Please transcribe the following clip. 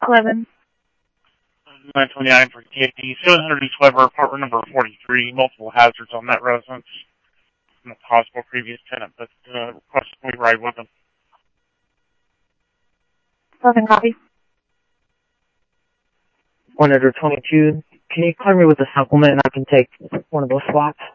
11. 929 for KFD. 700 East Weber, apartment number 43. Multiple hazards on that residence. And a possible previous tenant, but request we ride with them. 11 copy. 122. Can you clear me with a supplement and I can take one of those slots?